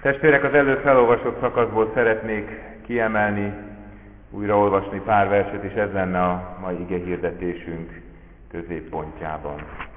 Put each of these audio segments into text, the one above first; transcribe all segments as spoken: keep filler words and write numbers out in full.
Testvérek, az előbb felolvasott szakaszból szeretnék kiemelni, újraolvasni pár verset, és ez lenne a mai igehirdetésünk középpontjában.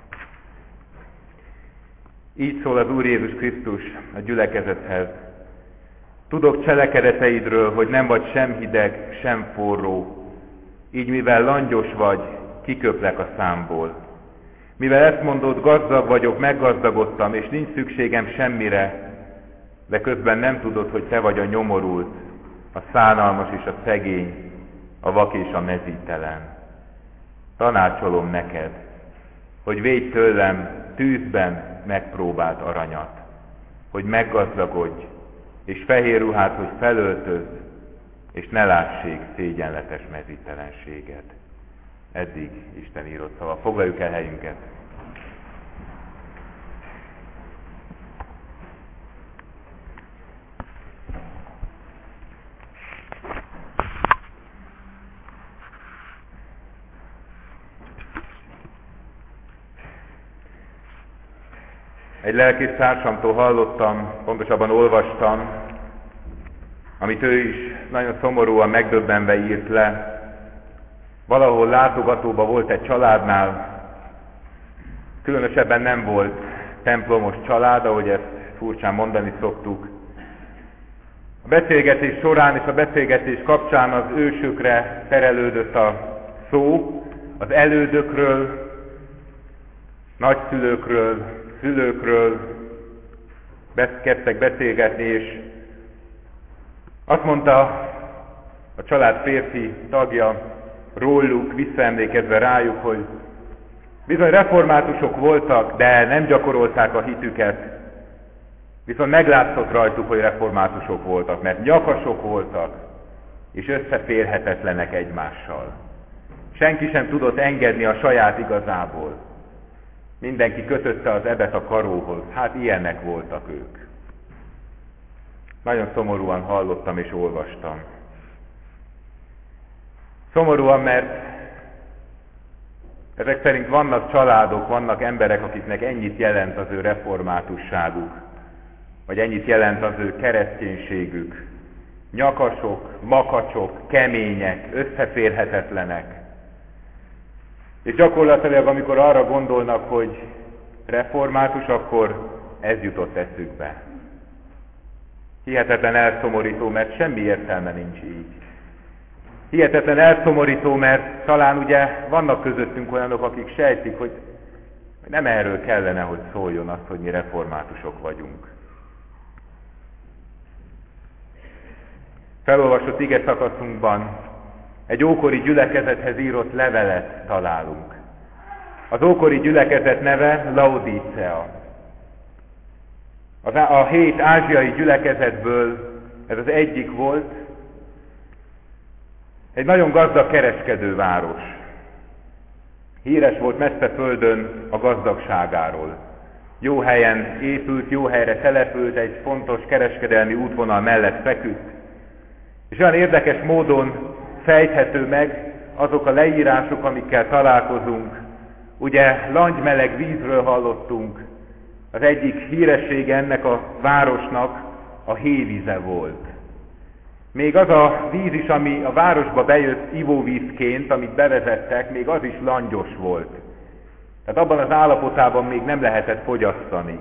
Így szól az Úr Jézus Krisztus a gyülekezethez. Tudok cselekedeteidről, hogy nem vagy sem hideg, sem forró. Így mivel langyos vagy, kiköplek a számból. Mivel ezt mondod, gazdag vagyok, meggazdagodtam, és nincs szükségem semmire, de közben nem tudod, hogy te vagy a nyomorult, a szánalmas és a szegény, a vak és a mezítelen. Tanácsolom neked, hogy védj tőlem tűzben megpróbált aranyat, hogy meggazdagodj, és fehér ruhát, hogy felöltözz, és ne lássék szégyenletes mezítelenséget. Eddig Isten írott szava. Foglaljuk el helyünket. Egy lelkész társamtól hallottam, pontosabban olvastam, amit ő is nagyon szomorúan megdöbbenve írt le. Valahol látogatóban volt egy családnál, különösebben nem volt templomos család, ahogy ezt furcsán mondani szoktuk. A beszélgetés során és a beszélgetés kapcsán az ősökre terelődött a szó, az elődökről, nagyszülőkről, szülőkről kezdtek beszélgetni, és azt mondta a család férfi tagja róluk, visszaemlékezve rájuk, hogy bizony reformátusok voltak, de nem gyakorolták a hitüket. Viszont meglátszott rajtuk, hogy reformátusok voltak, mert nyakasok voltak, és összeférhetetlenek egymással. Senki sem tudott engedni a saját igazából. Mindenki kötötte az ebet a karóhoz. Hát ilyenek voltak ők. Nagyon szomorúan hallottam és olvastam. Szomorúan, mert ezek szerint vannak családok, vannak emberek, akiknek ennyit jelent az ő reformátusságuk, vagy ennyit jelent az ő kereszténységük. Nyakasok, makacsok, kemények, összeférhetetlenek. És gyakorlatilag, amikor arra gondolnak, hogy református, akkor ez jutott eszükbe. Hihetetlen elszomorító, mert semmi értelme nincs így. Hihetetlen elszomorító, mert talán ugye vannak közöttünk olyanok, akik sejtik, hogy nem erről kellene, hogy szóljon az, hogy mi reformátusok vagyunk. Felolvasott ige szakaszunkban egy ókori gyülekezethez írott levelet találunk. Az ókori gyülekezet neve Laodicea. Az, a hét ázsiai gyülekezetből ez az egyik volt, egy nagyon gazdag kereskedőváros. Híres volt messze földön a gazdagságáról. Jó helyen épült, jó helyre települt, egy fontos kereskedelmi útvonal mellett feküdt. És olyan érdekes módon fejthető meg azok a leírások, amikkel találkozunk. Ugye langymeleg vízről hallottunk. Az egyik híressége ennek a városnak a hévíze volt. Még az a víz is, ami a városba bejött ivóvízként, amit bevezettek, még az is langyos volt. Tehát abban az állapotában még nem lehetett fogyasztani.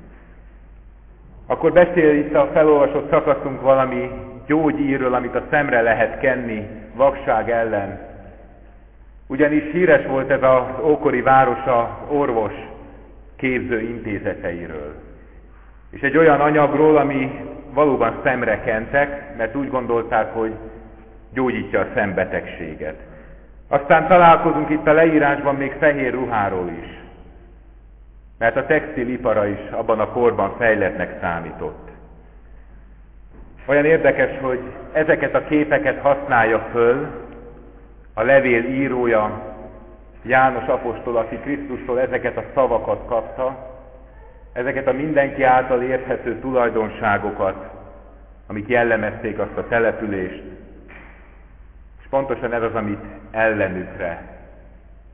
Akkor beszél itt a felolvasott szakaszunk valami gyógyírről, amit a szemre lehet kenni vakság ellen. Ugyanis híres volt ez az ókori város az orvos képző intézeteiről. És egy olyan anyagról, ami valóban szemre kentek, mert úgy gondolták, hogy gyógyítja a szembetegséget. Aztán találkozunk itt a leírásban még fehér ruháról is, mert a textilipara is abban a korban fejlettnek számított. Olyan érdekes, hogy ezeket a képeket használja föl a levél írója, János apostol, aki Krisztustól ezeket a szavakat kapta, ezeket a mindenki által érthető tulajdonságokat, amik jellemezték azt a települést, és pontosan ez az, amit ellenükre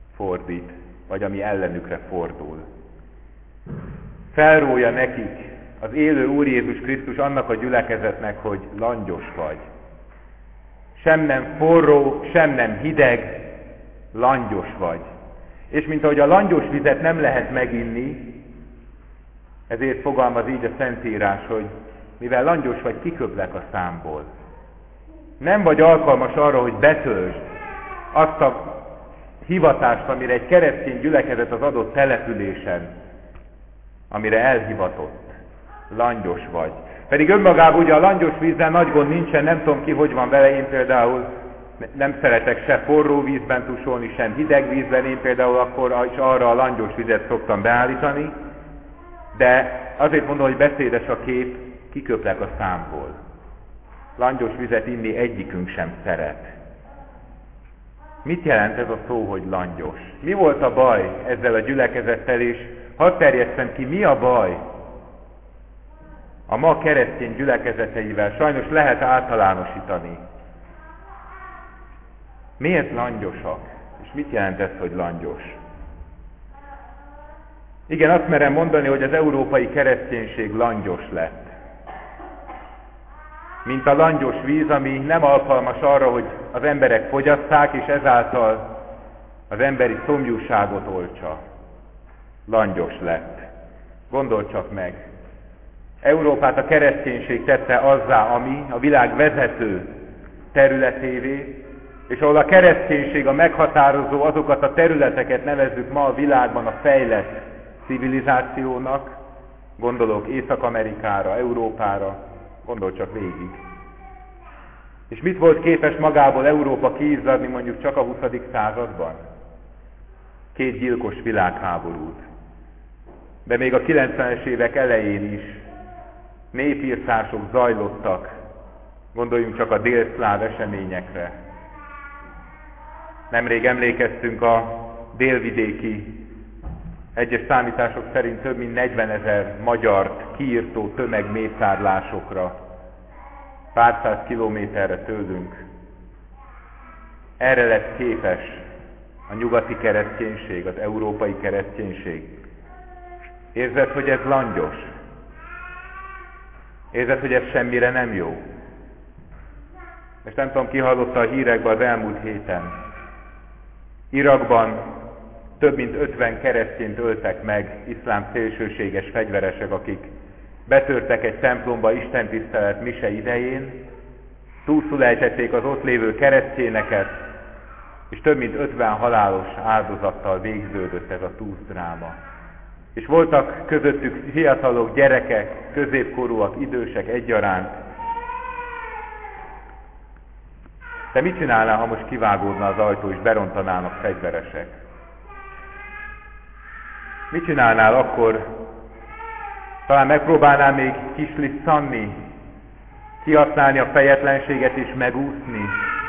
fordít, vagy ami ellenükre fordul. Felrója nekik az élő Úr Jézus Krisztus annak a gyülekezetnek, hogy langyos vagy. Sem nem forró, sem nem hideg, langyos vagy. És mint ahogy a langyos vizet nem lehet meginni, ezért fogalmaz így a Szentírás, hogy mivel langyos vagy, kiköblek a számból. Nem vagy alkalmas arra, hogy betöltsd azt a hivatást, amire egy keresztény gyülekezet az adott településen, amire elhivatott. Langyos vagy. Pedig önmagában ugye a langyos vízzel nagy gond nincsen, nem tudom ki, hogy van vele, én például nem szeretek se forró vízben tusolni, sem hideg vízben, én például akkor is arra a langyos vizet szoktam beállítani, de azért mondom, hogy beszédes a kép, kiköplek a számból. Langyos vizet inni egyikünk sem szeret. Mit jelent ez a szó, hogy langyos? Mi volt a baj ezzel a gyülekezettel, és hadd terjesszem ki, mi a baj a ma keresztény gyülekezeteivel? Sajnos lehet általánosítani. Miért langyosak? És mit jelent ez, hogy langyos? Igen, azt merem mondani, hogy az európai kereszténység langyos lett. Mint a langyos víz, ami nem alkalmas arra, hogy az emberek fogyasszák, és ezáltal az emberi szomjúságot oltsa. Langyos lett. Gondold csak meg. Európát a kereszténység tette azzá, ami a világ vezető területévé, és ahol a kereszténység a meghatározó, azokat a területeket nevezzük ma a világban a fejlett civilizációnak, gondolok Észak-Amerikára, Európára, gondolj csak végig. És mit volt képes magából Európa kiizzadni mondjuk csak a huszadik században? Két gyilkos világháborút. De még a kilencvenes évek elején is népirtások zajlottak, gondoljunk csak a délszláv eseményekre. Nemrég emlékeztünk a délvidéki, egyes számítások szerint több mint negyvenezer magyart kiirtó tömegmészárlásokra, pár száz kilométerre tőlünk. Erre lett képes a nyugati kereszténység, az európai kereszténység. Érzed, hogy ez langyos? Érzed, hogy ez semmire nem jó? És nem tudom, ki hallotta a hírekben az elmúlt héten. Irakban több mint ötven keresztényt öltek meg iszlám szélsőséges fegyveresek, akik betörtek egy templomba istentisztelet mise idején, túlszul ejtették az ott lévő keresztényeket, és több mint ötven halálos áldozattal végződött ez a túlszdráma. És voltak közöttük fiatalok, gyerekek, középkorúak, idősek egyaránt. De mit csinálnál, ha most kivágódna az ajtó és berontanának fegyveresek? Mit csinálnál akkor? Talán megpróbálnál még kislisszanni, kihasználni a fejetlenséget és megúszni?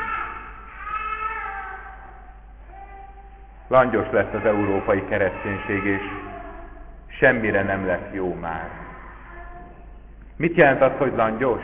Langyos lett az európai kereszténység, és semmire nem lesz jó már. Mit jelent az, hogy langyos?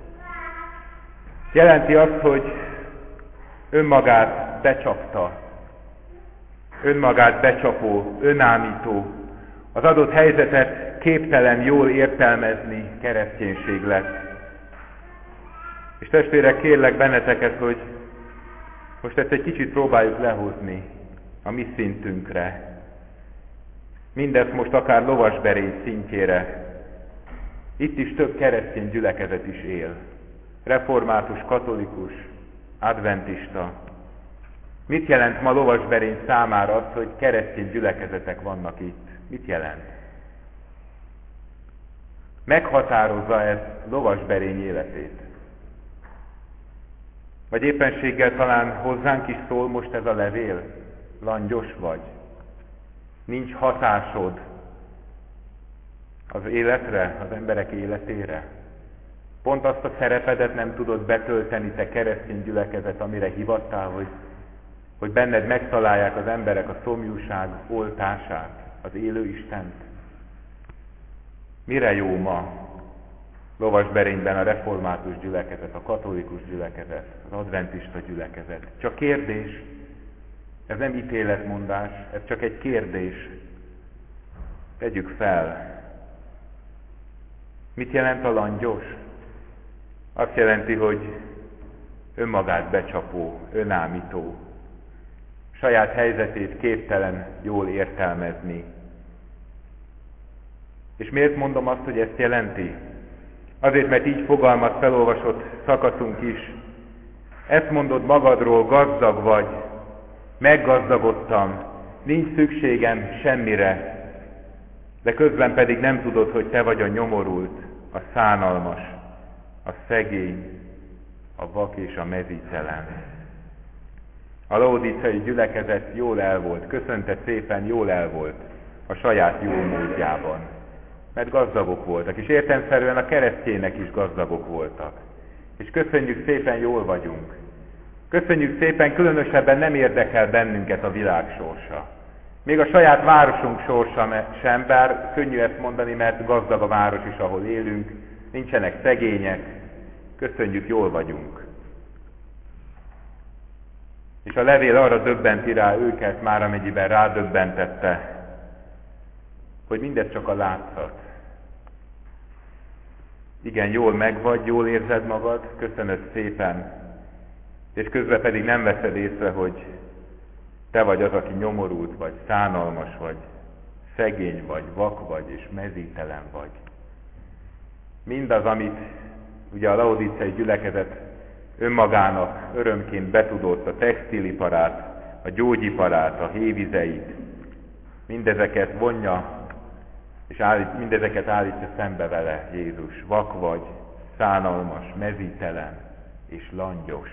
Jelenti azt, hogy önmagát becsapta, önmagát becsapó, önállító, az adott helyzetet képtelen jól értelmezni kereszténység lett. És testvérek, kérlek benneteket, hogy most ezt egy kicsit próbáljuk lehozni a mi szintünkre. Mindezt most akár lovasberény szintjére. Itt is több keresztény gyülekezet is él. Református, katolikus, adventista. Mit jelent ma lovasberény számára az, hogy keresztény gyülekezetek vannak itt? Mit jelent? Meghatározza ez lovasberény életét? Vagy éppenséggel talán hozzánk is szól most ez a levél? Langyos vagy? Nincs hatásod az életre, az emberek életére? Pont azt a szerepedet nem tudod betölteni, te keresztény gyülekezet, amire hivattál, hogy, hogy benned megtalálják az emberek a szomjúság oltását, az élő Istent. Mire jó ma lovasberényben a református gyülekezet, a katolikus gyülekezet, az adventista gyülekezet? Csak kérdés, ez nem ítéletmondás, ez csak egy kérdés. Tegyük fel. Mit jelent a langyos? Azt jelenti, hogy önmagát becsapó, önállító, saját helyzetét képtelen jól értelmezni. És miért mondom azt, hogy ezt jelenti? Azért, mert így fogalmaz felolvasott szakaszunk is. Ezt mondod magadról, gazdag vagy, meggazdagodtam, nincs szükségem semmire, de közben pedig nem tudod, hogy te vagy a nyomorult, a szánalmas, a szegény, a vak és a mezítelen. A laodicei gyülekezet jól el volt, köszönte szépen, jól el volt a saját jó módjában, mert gazdagok voltak, és értelemszerűen a keresztjének is gazdagok voltak. És köszönjük szépen, jól vagyunk. Köszönjük szépen, különösebben nem érdekel bennünket a világ sorsa. Még a saját városunk sorsa sem, bár könnyű ezt mondani, mert gazdag a város is, ahol élünk, nincsenek szegények, köszönjük, jól vagyunk. És a levél arra döbbenti rá őket, már amennyiben rádöbbentette, hogy mindez csak a látszat. Igen, jól megvagy, jól érzed magad, köszönöd szépen, és közben pedig nem veszed észre, hogy te vagy az, aki nyomorult vagy, szánalmas vagy, szegény vagy, vak vagy, és mezítelen vagy. Mindaz, amit ugye a laodicei gyülekezet önmagának örömként betudott, a textiliparát, a gyógyiparát, a hévizeit, mindezeket vonja, és állít, mindezeket állítja szembe vele Jézus. Vak vagy, szánalmas, mezítelen és langyos.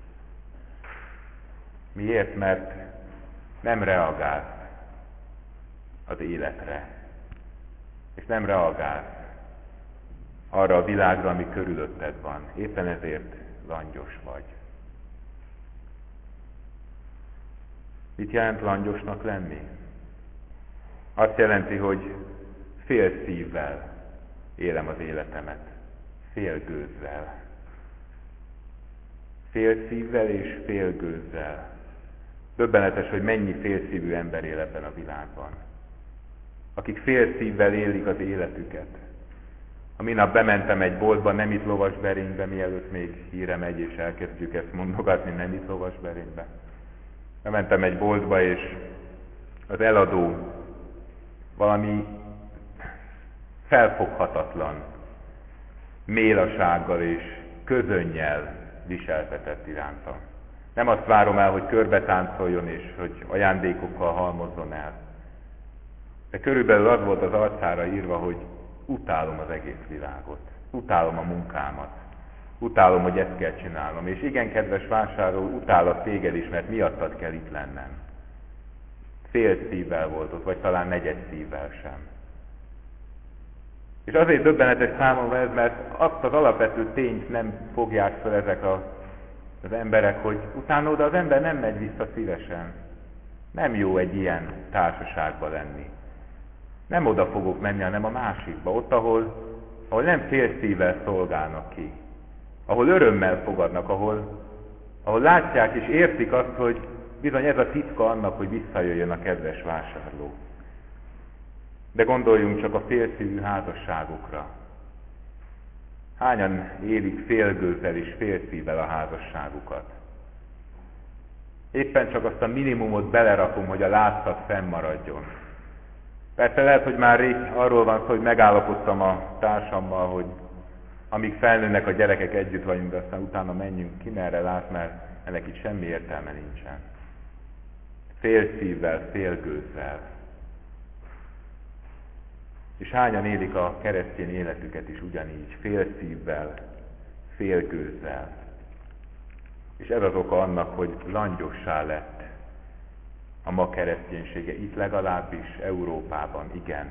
Miért? Mert nem reagálsz az életre, és nem reagálsz arra a világra, ami körülötted van. Éppen ezért langyos vagy. Mit jelent langyosnak lenni? Azt jelenti, hogy fél szívvel élem az életemet, fél gőzzel. Fél szívvel és fél gőzzel. Döbbenetes, hogy mennyi félszívű ember él ebben a világban. Akik fél szívvel élik az életüket. A minap bementem egy boltba, nem itt Lovasberénybe, mielőtt még híre megy, és elkezdjük ezt mondogatni, nem itt Lovasberénybe. Bementem egy boltba, és az eladó valami felfoghatatlan mélasággal és közönnyel viseltetett irántam. Nem azt várom el, hogy körbe táncoljon és hogy ajándékokkal halmozzon el. De körülbelül az volt az arcára írva, hogy utálom az egész világot, utálom a munkámat, utálom, hogy ezt kell csinálnom, és igen, kedves vásárló, utálok téged is, mert miattad kell itt lennem. Fél szívvel volt ott, vagy talán negyed szívvel sem. És azért döbbenetes számomra ez, mert azt az alapvető tényt nem fogják fel ezek a, az emberek, hogy utána oda az ember nem megy vissza szívesen. Nem jó egy ilyen társaságba lenni. Nem oda fogok menni, hanem a másikba, ott, ahol, ahol nem fél szívvel szolgálnak ki. Ahol örömmel fogadnak, ahol, ahol látják és értik azt, hogy bizony ez a titka annak, hogy visszajöjjön a kedves vásárló. De gondoljunk csak a félszívű házasságokra. Hányan élik félgőzzel és félszívvel a házasságukat? Éppen csak azt a minimumot belerakom, hogy a látszat fennmaradjon. Persze lehet, hogy már rég arról van szó, hogy megállapodtam a társammal, hogy amíg felnőnek a gyerekek együtt vagyunk, de aztán utána menjünk ki, merre lát, mert ennek itt semmi értelme nincsen. Fél szívvel, fél gőzzel. És hányan élik a keresztény életüket is ugyanígy, fél szívvel, fél gőzzel. És ez az oka annak, hogy langyossá lett a ma kereszténysége, itt legalábbis Európában, igen.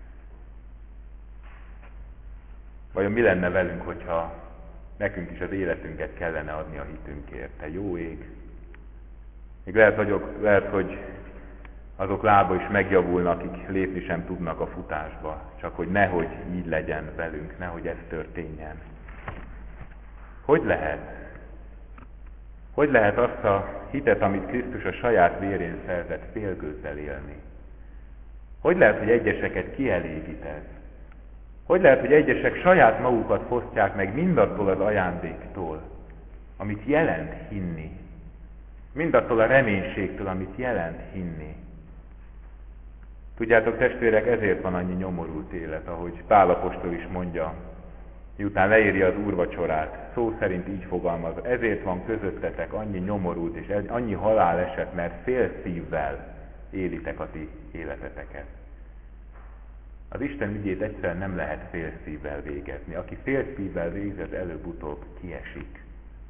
Vajon mi lenne velünk, hogyha nekünk is az életünket kellene adni a hitünkért? Te jó ég! Még lehet, hogy, lehet, hogy azok lába is megjavulnak, akik lépni sem tudnak a futásba, csak hogy nehogy így legyen velünk, nehogy ez történjen. Hogy lehet? Hogy lehet azt a hitet, amit Krisztus a saját vérén szerzett, félgőzzel élni? Hogy lehet, hogy egyeseket kielégít ez? Hogy lehet, hogy egyesek saját magukat fosztják meg mindattól az ajándéktól, amit jelent hinni, mindattól a reménységtől, amit jelent hinni. Tudjátok, testvérek, ezért van annyi nyomorult élet, ahogy Pál apostol is mondja, miután leírja az úrvacsorát, szó szerint így fogalmaz, ezért van közöttetek annyi nyomorult és annyi haláleset, mert fél szívvel élitek a ti életeteket. Az Isten ügyét egyszerűen nem lehet fél szívvel végezni. Aki fél szívvel végez, előbb-utóbb kiesik.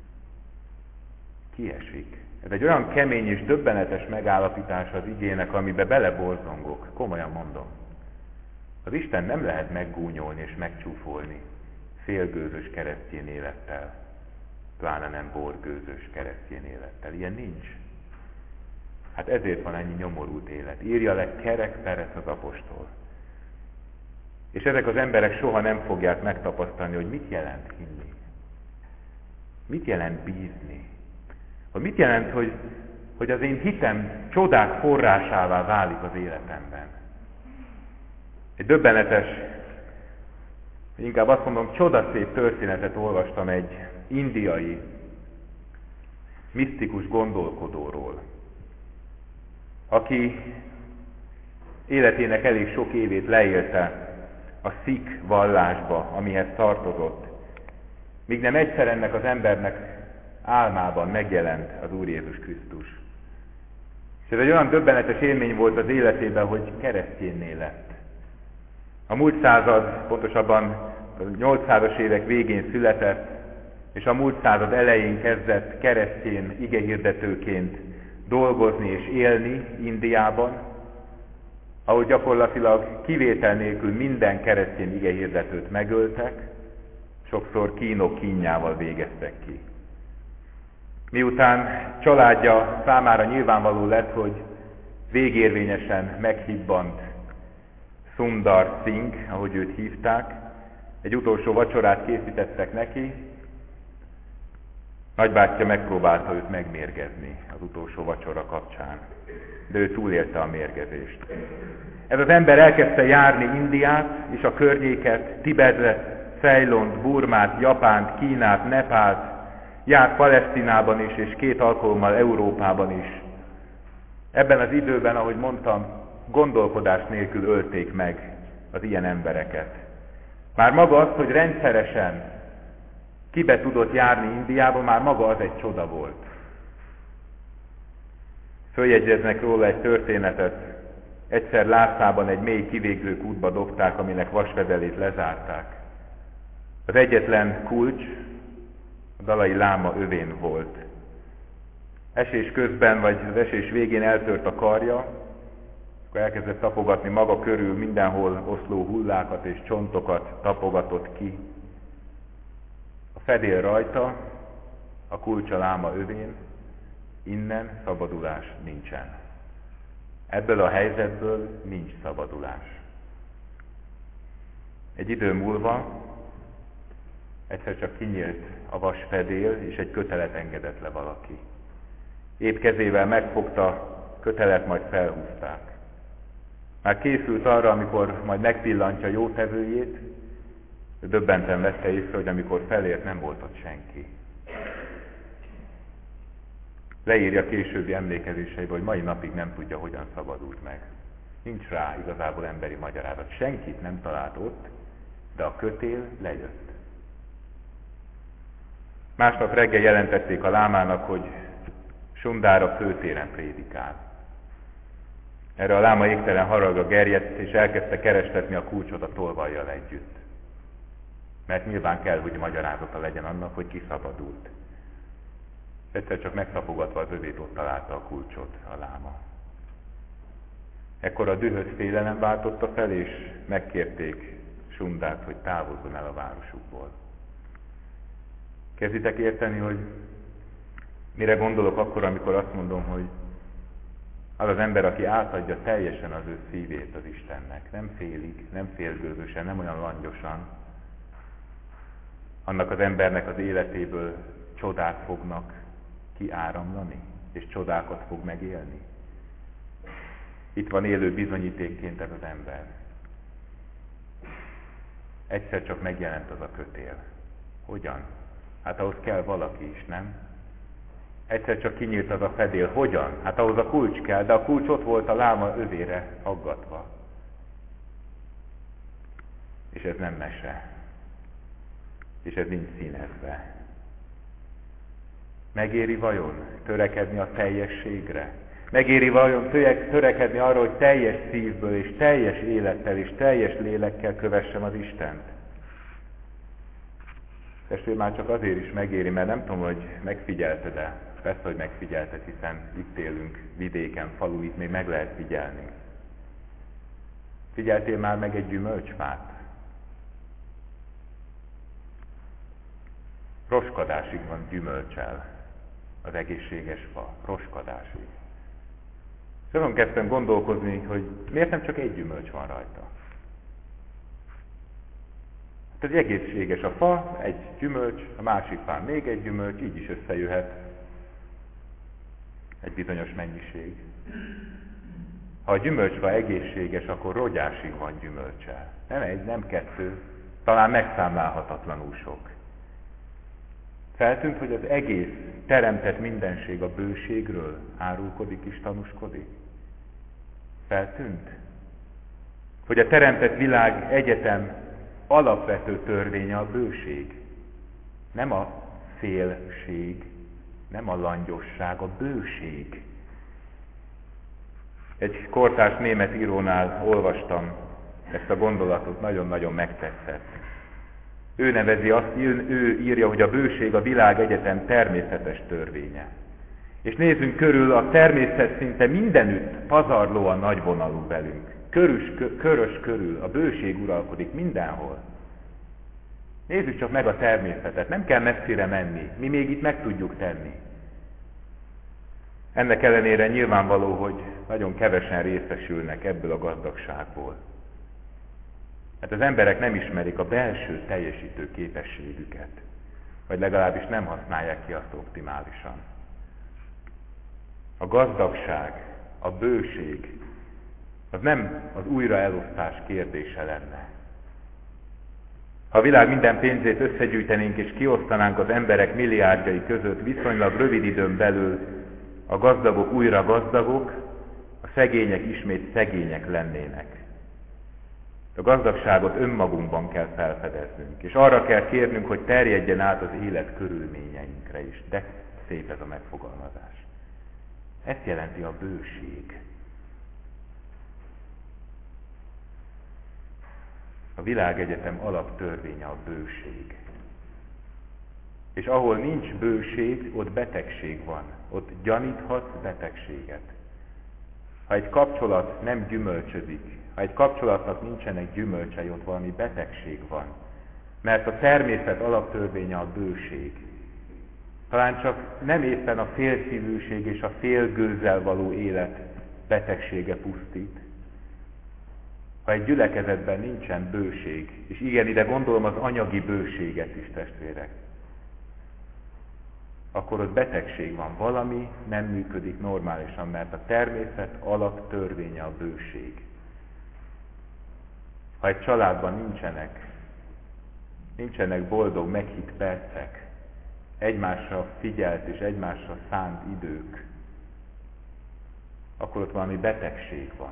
Kiesik. Ez egy olyan kemény és döbbenetes megállapítás az igének, amibe beleborzongok. Komolyan mondom. Az Isten nem lehet meggúnyolni és megcsúfolni félgőzös keresztény élettel, pláne nem borgőzös keresztény élettel. Ilyen nincs. Hát ezért van ennyi nyomorult élet. Írja le Kerek Perez az apostol. És ezek az emberek soha nem fogják megtapasztalni, hogy mit jelent hinni. Mit jelent bízni. Hogy mit jelent, hogy, hogy az én hitem csodák forrásává válik az életemben. Egy döbbenetes, inkább azt mondom, csodaszép történetet olvastam egy indiai, misztikus gondolkodóról, aki életének elég sok évét leélte a szik vallásba, amihez tartozott, míg nem egyszer ennek az embernek álmában megjelent az Úr Jézus Krisztus. És ez egy olyan döbbenetes élmény volt az életében, hogy keresztényné lett. A múlt század, pontosabban a nyolcszázas évek végén született, és a múlt század elején kezdett keresztény igehirdetőként dolgozni és élni Indiában, ahol gyakorlatilag kivétel nélkül minden keresztény igehirdetőt megöltek, sokszor kínok kínjával végeztek ki. Miután családja számára nyilvánvaló lett, hogy végérvényesen meghibbant Sundar Singh, ahogy őt hívták, egy utolsó vacsorát készítettek neki, nagybátyja megpróbálta őt megmérgezni az utolsó vacsora kapcsán, de ő túlélte a mérgezést. Ez az ember elkezdte járni Indiát és a környéket, Tibetet, Ceylont, Burmát, Japánt, Kínát, Nepált, járt Palesztinában is, és két alkalommal Európában is. Ebben az időben, ahogy mondtam, gondolkodás nélkül ölték meg az ilyen embereket. Már maga az, hogy rendszeresen kibe tudott járni Indiába, már maga az egy csoda volt. Följegyeznek róla egy történetet. Egyszer Lhászában egy mély kivégző kútba dobták, aminek vasvedelét lezárták. Az egyetlen kulcs a Dalai Láma övén volt. Esés közben, vagy az esés végén eltört a karja, akkor elkezdett tapogatni maga körül mindenhol oszló hullákat és csontokat tapogatott ki. A fedél rajta, a kulcs a láma övén, innen szabadulás nincsen. Ebből a helyzetből nincs szabadulás. Egy idő múlva egyszer csak kinyílt a vas fedél, és egy kötelet engedett le valaki. Épp kezével megfogta, kötelet, majd felhúzták. Már készült arra, amikor majd megpillantja jótevőjét, döbbenten vette észre, hogy amikor felért, nem volt ott senki. Leírja későbbi emlékezéseibe, hogy mai napig nem tudja, hogyan szabadult meg. Nincs rá igazából emberi magyarázat. Senkit nem talált ott, de a kötél lejött. Másnap reggel jelentették a lámának, hogy Sundar a főtéren prédikál. Erre a láma égtelen haragga gerjedt, és elkezdte kerestetni a kulcsot a tolvajjal együtt. Mert nyilván kell, hogy magyarázata legyen annak, hogy kiszabadult. Egyszer csak megtapogatva az övét, ott találta a kulcsot a láma. Ekkor a dühös félelem váltotta fel, és megkérték Sundart, hogy távozzon el a városukból. Kezditek érteni, hogy mire gondolok akkor, amikor azt mondom, hogy az az ember, aki átadja teljesen az ő szívét az Istennek, nem félig, nem félgőzösen, nem olyan langyosan, annak az embernek az életéből csodák fognak kiáramlani, és csodákat fog megélni. Itt van élő bizonyítékként ez az ember. Egyszer csak megjelent az a kötél. Hogyan? Hát ahhoz kell valaki is, nem? Egyszer csak kinyílt az a fedél. Hogyan? Hát ahhoz a kulcs kell, de a kulcs ott volt a láma övére aggatva. És ez nem mese. És ez nincs színezve. Megéri vajon törekedni a teljességre? Megéri vajon törekedni arra, hogy teljes szívből és teljes élettel és teljes lélekkel kövessem az Istent? Testvér, már csak azért is megéri, mert nem tudom, hogy megfigyelted-e. Persze, hogy megfigyelted, hiszen itt élünk vidéken, falu, itt még meg lehet figyelni. Figyeltél már meg egy gyümölcsfát? Roskadásig van gyümölcsel az egészséges fa. Roskadásig. És azon kezdtem gondolkozni, hogy miért nem csak egy gyümölcs van rajta. Hát egy egészséges a fa, egy gyümölcs, a másik fán még egy gyümölcs, így is összejöhet egy bizonyos mennyiség. Ha a gyümölcsfa egészséges, akkor rogyásig van gyümölcse. Nem egy, nem kettő, talán megszámlálhatatlanul sok. Feltűnt, hogy az egész teremtett mindenség a bőségről árulkodik és tanúskodik? Feltűnt? Hogy a teremtett világ egyetem alapvető törvénye a bőség. Nem a szélség, nem a langyosság, a bőség. Egy kortárs német írónál olvastam ezt a gondolatot, nagyon-nagyon megtetszett. Ő nevezi azt, ő írja, hogy a bőség a világ egyetem természetes törvénye. És nézzünk körül, a természet szinte mindenütt pazarlóan nagyvonalú velünk. Körös, körös körül, a bőség uralkodik mindenhol. Nézzük csak meg a természetet, nem kell messzire menni, mi még itt meg tudjuk tenni. Ennek ellenére nyilvánvaló, hogy nagyon kevesen részesülnek ebből a gazdagságból. Hát az emberek nem ismerik a belső teljesítő képességüket, vagy legalábbis nem használják ki azt optimálisan. A gazdagság, a bőség, az nem az újraelosztás kérdése lenne. Ha a világ minden pénzét összegyűjtenénk és kiosztanánk az emberek milliárdjai között, viszonylag rövid időn belül a gazdagok újra gazdagok, a szegények ismét szegények lennének. A gazdagságot önmagunkban kell felfedeznünk, és arra kell kérnünk, hogy terjedjen át az élet körülményeinkre is. De szép ez a megfogalmazás. Ezt jelenti a bőség. A világegyetem alaptörvénye a bőség. És ahol nincs bőség, ott betegség van. Ott gyaníthatsz betegséget. Ha egy kapcsolat nem gyümölcsödik, ha egy kapcsolatnak nincsenek gyümölcsei, ott valami betegség van. Mert a természet alaptörvénye a bőség. Talán csak nem éppen a félszívűség és a félgőzzel való élet betegsége pusztít. Ha egy gyülekezetben nincsen bőség, és igen, ide gondolom az anyagi bőséget is, testvérek, akkor ott betegség van, valami nem működik normálisan, mert a természet alaptörvénye a bőség. Ha egy családban nincsenek, nincsenek boldog, meghitt percek, egymásra figyelt és egymásra szánt idők, akkor ott valami betegség van.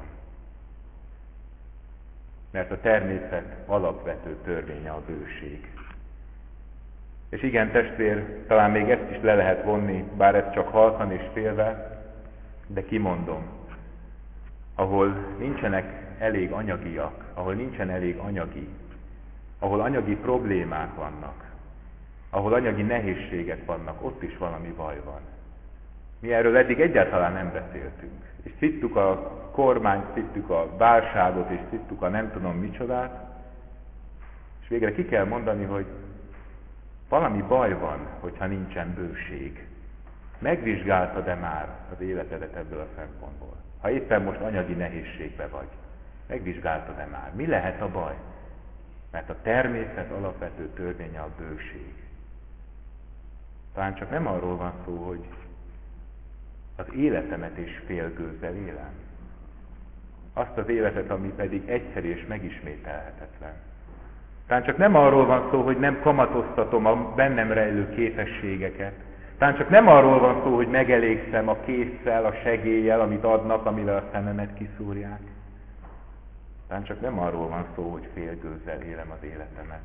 Mert a természet alapvető törvénye a bőség. És igen, testvér, talán még ezt is le lehet vonni, bár ez csak halkan és félve, de kimondom, ahol nincsenek elég anyagiak, ahol nincsen elég anyagi, ahol anyagi problémák vannak, ahol anyagi nehézségek vannak, ott is valami baj van. Mi erről eddig egyáltalán nem beszéltünk. És szittuk a kormányt, szittuk a válságot, és szittuk a nem tudom micsodát, és végre ki kell mondani, hogy valami baj van, hogyha nincsen bőség. Megvizsgáltad-e már az életedet ebből a szempontból? Ha éppen most anyagi nehézségbe vagy, megvizsgáltad-e már? Mi lehet a baj? Mert a természet alapvető törvénye a bőség. Talán csak nem arról van szó, hogy az életemet is félgőzzel élem. Azt az életet, ami pedig egyszerű és megismételhetetlen. Talán csak nem arról van szó, hogy nem kamatoztatom a bennem rejlő képességeket. Talán csak nem arról van szó, hogy megelégszem a késszel, a segéllyel, amit adnak, amivel a szememet kiszúrják. Talán csak nem arról van szó, hogy félgőzzel élem az életemet.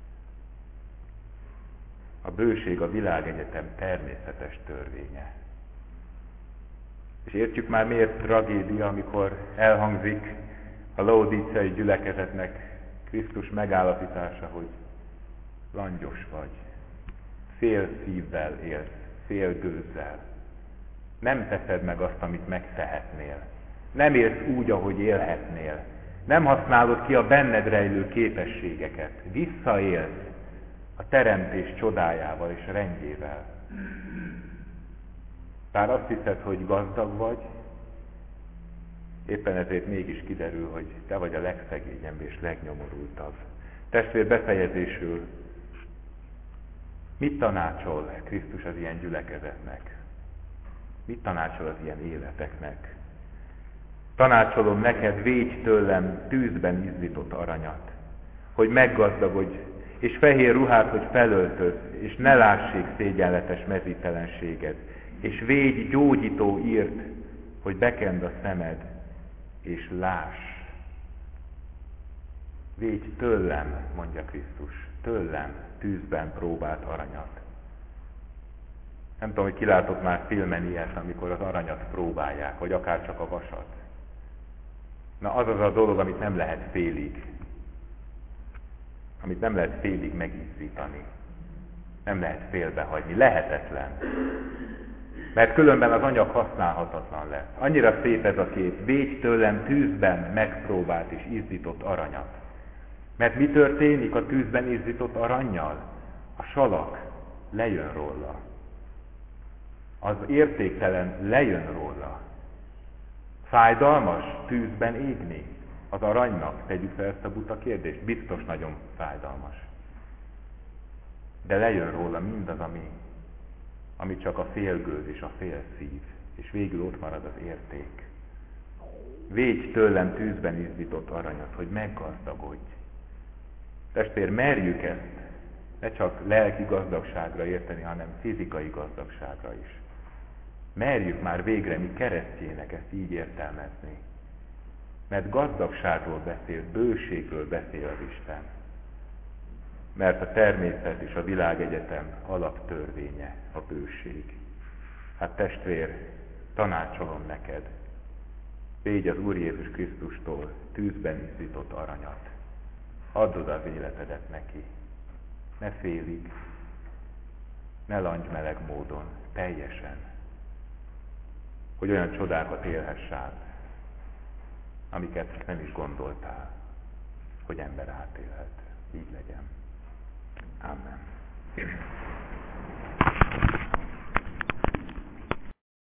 A bőség a világegyetem természetes törvénye. És értjük már, miért tragédia, amikor elhangzik a laodíceai gyülekezetnek Krisztus megállapítása, hogy langyos vagy, fél szívvel élsz, fél gőzzel. Nem teszed meg azt, amit megtehetnél. Nem élsz úgy, ahogy élhetnél. Nem használod ki a benned rejlő képességeket. Visszaélsz a teremtés csodájával és rendjével. Bár azt hiszed, hogy gazdag vagy, éppen ezért mégis kiderül, hogy te vagy a legszegényebb és legnyomorultabb. Testvér, befejezésül, mit tanácsol Krisztus az ilyen gyülekezetnek? Mit tanácsol az ilyen életeknek? Tanácsolom neked, védj tőlem tűzben izzított aranyat, hogy meggazdagodj, és fehér ruhát, hogy felöltöz, és ne lássék szégyenletes mezítelenséged, és védj gyógyító írt, hogy bekend a szemed, és láss. Védj tőlem, mondja Krisztus, tőlem tűzben próbált aranyat. Nem tudom, hogy kilátott már filmen ilyet, amikor az aranyat próbálják, vagy akár csak a vasat. Na, az az a dolog, amit nem lehet félig. Amit nem lehet félig megizzítani. Nem lehet félbehagyni. Lehetetlen. Mert különben az anyag használhatatlan lesz. Annyira szép ez a kép. Védj tőlem tűzben megpróbált és izzított aranyat. Mert mi történik a tűzben izzított arannyal? A salak lejön róla. Az értéktelen lejön róla. Fájdalmas tűzben égni az aranynak? Tegyük fel ezt a buta kérdést. Biztos nagyon fájdalmas. De lejön róla mindaz, ami, ami csak a félgőz és a félszív, és végül ott marad az érték. Védj tőlem tűzben izzított aranyat, hogy meggazdagodj. Testvér, merjük ezt ne csak lelki gazdagságra érteni, hanem fizikai gazdagságra is. Merjük már végre mi keresztjének ezt így értelmezni. Mert gazdagságról beszél, bőségről beszél az Isten. Mert a természet és a világegyetem alaptörvénye a bőség. Hát testvér, tanácsolom neked, védj az Úr Jézus Krisztustól tűzben izzított aranyat. Add oda az életedet neki. Ne félig, ne langymeleg módon, teljesen. Hogy olyan csodákat élhess át, amiket nem is gondoltál, hogy ember átélhet. Így legyen. Amen.